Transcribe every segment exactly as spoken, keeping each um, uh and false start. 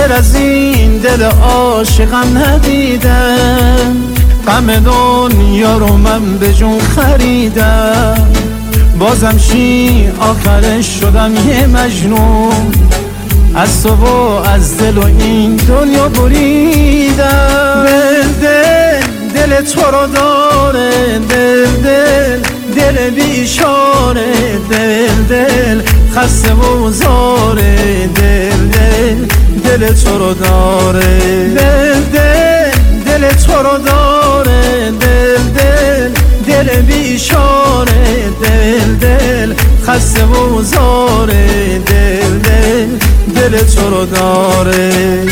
خیر از این دل عاشقم ندیدم، غم دنیا رو من به جون خریدم. بازم چی آخرش شدم یه مجنون، از تو و از دل و این دنیا بریدم. دل دل دل تو رو داره، دل دل دل بیچاره، دل دل خسته و زاره، دل دل دل تو رو داره، دل دل دل تو رو داره، دل دل دل بیچاره، دل دل خسته و زاره، دل دل دل تو رو داره.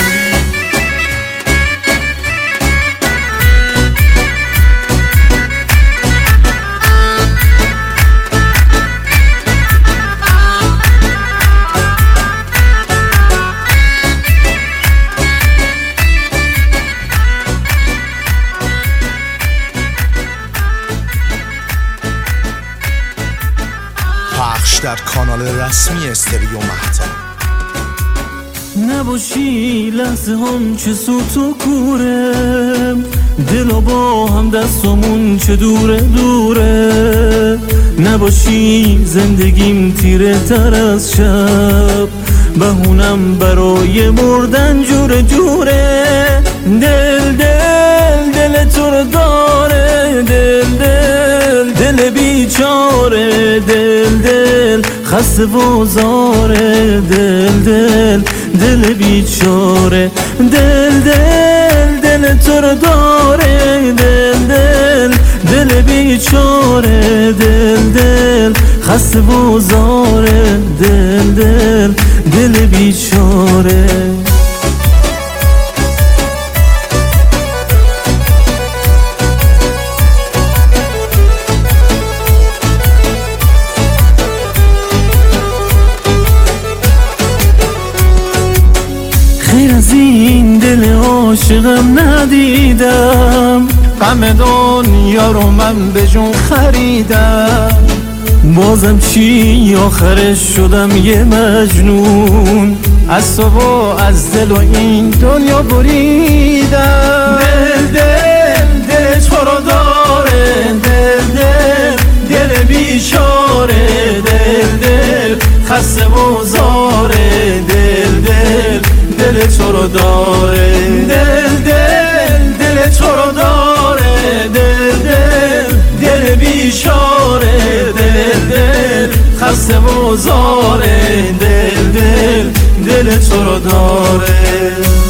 پخش در کانال رسمی استریو مهتاب. نباشی لحظه هم چه سوت و کوره، دل و با هم دستمون چه دوره دوره. نباشی زندگیم تیره تر از شب، بهونم برای مردن جوره جوره. دل دل دل تو رو داره، دل دل دل بیچاره، دل دل خسته و زاره، دل دل دل بیچاره. دل دل دل تو رو داره، دل دل دل بیچاره، دل دل خسته و زاره، دل دل دل بیچاره. خیر از این دل عاشقم ندیدم، غم دنیا رو من به جون خریدم. بازم چی آخرش شدم یه مجنون، از تو و از دل و این دنیا بریدم. دل دل دل تو رو داره، دل دل دل بیچاره، دل دل خسته و زاره، دل دل دل تو رو داره، دل دل دل تو رو داره، دل دل دل بیچاره، دل دل خسته و زاره، دل دل دل تو رو داره.